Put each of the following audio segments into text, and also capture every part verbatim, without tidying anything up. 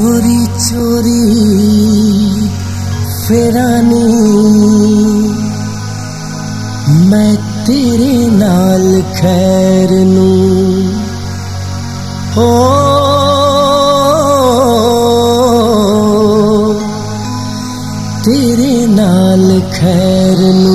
चोरी चोरी फेरानी मैं तेरे नाल खैर नू हो तेरे नाल खैर नू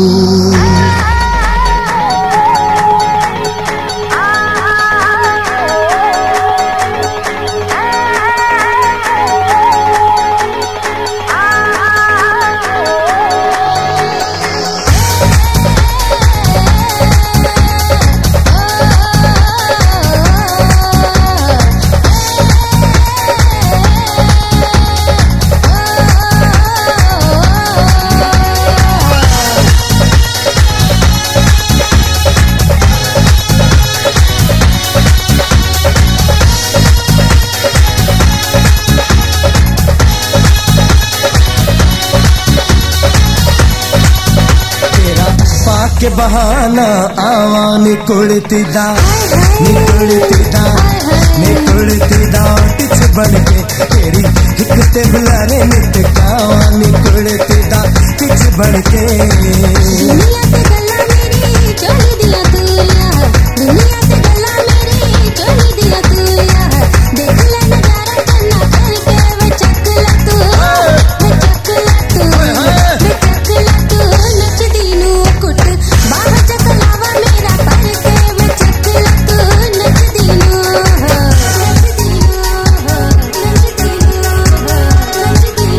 के बहाना आवा निकुड़ती दा निकुड़ती दा निकुड़ती दा किछ बन के तेरी हिक ते बुलाने नित कावा निकुड़ती दा किछ बन के दुनिया ते गल्ला मेरी चोली दिया तू यार दुनिया ते गल्ला मेरी चोली दिया तू यार देख ले नजारा चन्ना करके वे चक ला तू वे चक ला तू वे चक ला तू नचदी नू कुट बाह चकलावा मेरा पर के वे चक ला तू नचदी नू नचदी नू नचदी नू नचदी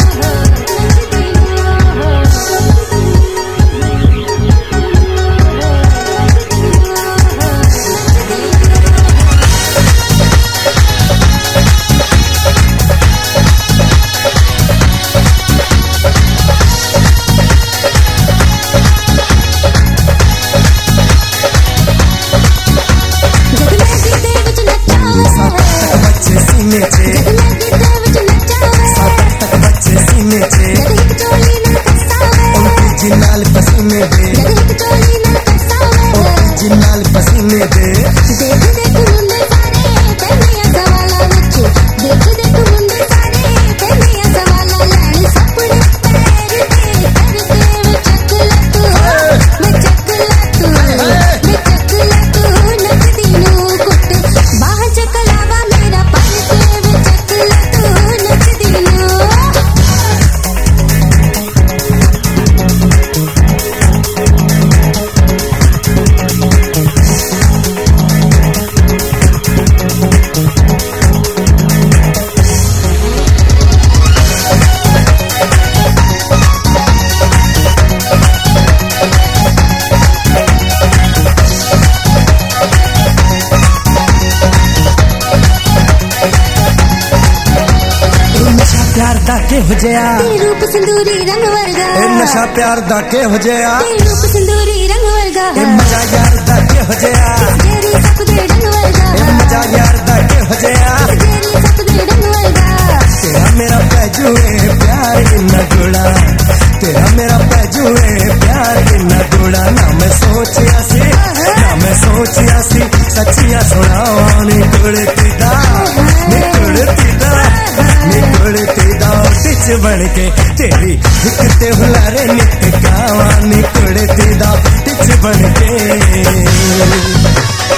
जिन्नाल पसीने दे जिन्नाल पसीने दे देख देख मुंडे सारे पहनिया सवाला विच देख देख मुंडे सारे पहनिया सवाला लैन सपने पैर ते करके वे चक ला तू वे चक ला तू वे चक ला तू नचदी नू कुट बाह चकलावा मेरा पर के वे चक ला तू नचदी नू प्यार दा के हो जया ते रूप सिंदूरी रंग वर्गा ए नशा प्यार दा के हो जया ते रूप सिंदूरी रंग वर्गा ए मजा यार दा के हो जया तेरी सपदे रंग वर्गा ए मजा यार दा के हो जया तेरी सपदे रंग वर्गा तेरा मेरा पैजू है प्यार इन्ना गुड़ा तेरा मेरा पैजू है प्यार इन्ना गुड़ा ना मैं सोचिया सी ना मैं सोचिया सी सच्चिया सुनावा निकुड़ती दा निकुड़ती दा निकुड़ती दा टिच बन के तेरी हिक ते हुलारे नित कावा निकुड़ती दा टिच बन के